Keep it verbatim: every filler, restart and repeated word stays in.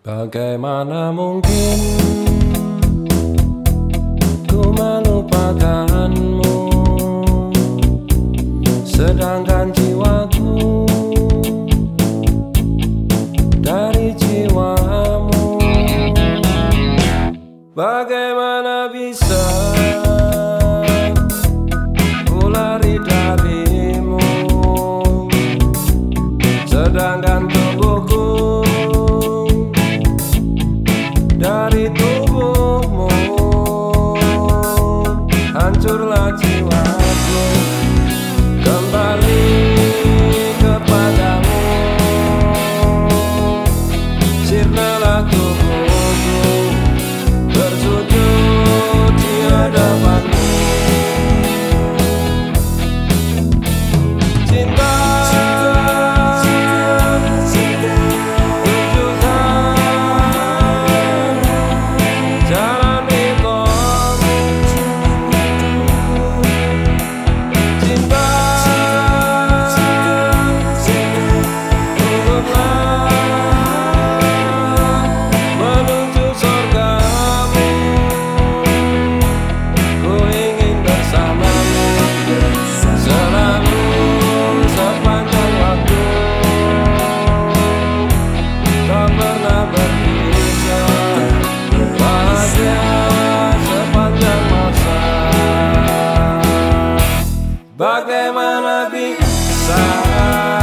Bagaimana mungkin ku melupakanmu, sedangkan jiwaku dari jiwamu. Bagaimana bisa ku lari darimu, sedangkan tubuhku dari tubuhmu. Hancurlah jiwaku kembali kepadamu, sirnalah tubuhku bersujud di hadapanmu. Cinta bagaimana bisa